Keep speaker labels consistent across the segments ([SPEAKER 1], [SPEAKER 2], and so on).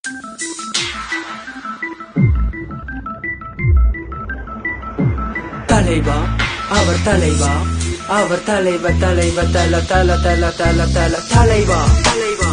[SPEAKER 1] தலைவா அவர் தலைவா அவர் தலைவர் தலைவர் தல தல தல தல தல தலைவா தலைவா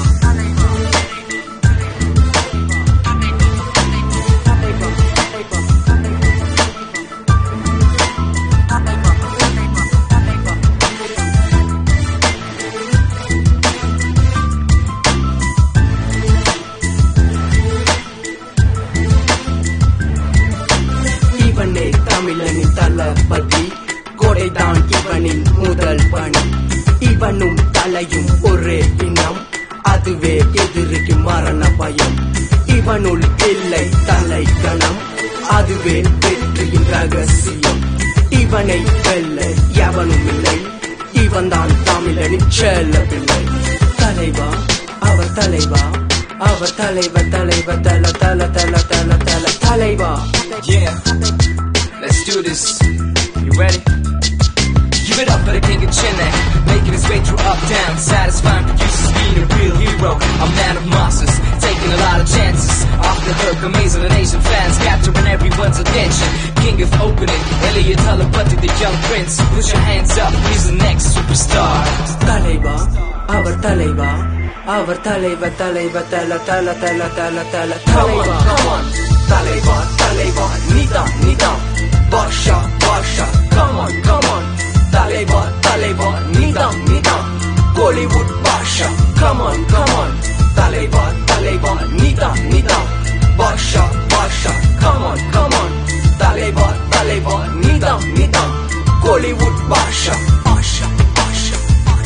[SPEAKER 1] இவனே தமிழனின் தளபதி கொடைதான் இவனின் முதல் பணி இவனும் தலையும் ஒரே இனம் அதுவே எதிரிக்கு மரண பயம் இவனுள் இல்லை தலைக்கணம் அதுவே வெற்றியின் ரகசியம் இவனை வெல்ல எவனும் இல்லை இவன்தான் தமிழனின் செல்லவில்லை தலைவா அவர் தலைவா அவர் தலைவர் தலைவர் தல தல தல தல தல தலைவா.
[SPEAKER 2] Yeah, let's do this. You ready? Give it up for the king of Chennai, making his way through up, down, satisfying producers, being a real hero. A man of monsters, taking a lot of chances. Off the hook, amazing the nation fans, capturing everyone's attention. King of opening, Elliot Talapati, the young prince. Put your hands up, he's the next superstar.
[SPEAKER 1] தலைவா அவர் தலைவா அவர் தலைவர் தலைவர் தல தல தல தல தல தலைவா.
[SPEAKER 2] Come on, தலைவா தலைவா நீதான் நீதான் பாஷா பாஷா. Come on, come on, தலைவா தலைவா நீதான் நீதான் Bollywood Basha. Come on, come on, தலைவா தலைவா நீதான் நீதான் பாஷா பாஷா. Come on, come on, தலைவா தலைவா நீதான் நீதான் Bollywood பாஷா பாஷா பாஷா.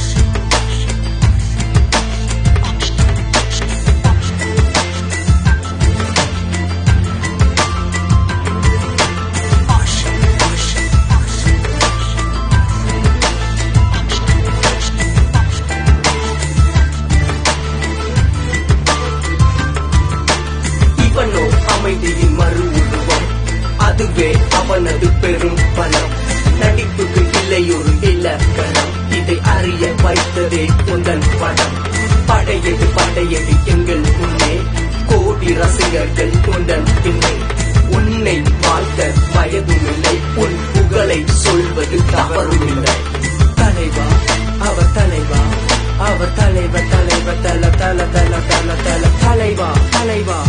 [SPEAKER 2] இவனோ அமைதியின் மறு உருவம் அதுவே அவனது பெரும் பலம் நடிப்புக்கு இல்லையொரு இலக்கணம் இதை அறிய வைத்ததே உந்தன் படம் படையெடு எங்கள் முன்னே கோடி ரசிகர்கள் உந்தன் பின்னே உன்னை வாழ்த்த வயதுமில்லை உன் புகழை சொல்வது தவறுமில்லை தலைவா அவர் தலைவா அவர் தலைவர் தலைவர் தல தல தல தல தல தலைவா தலைவா.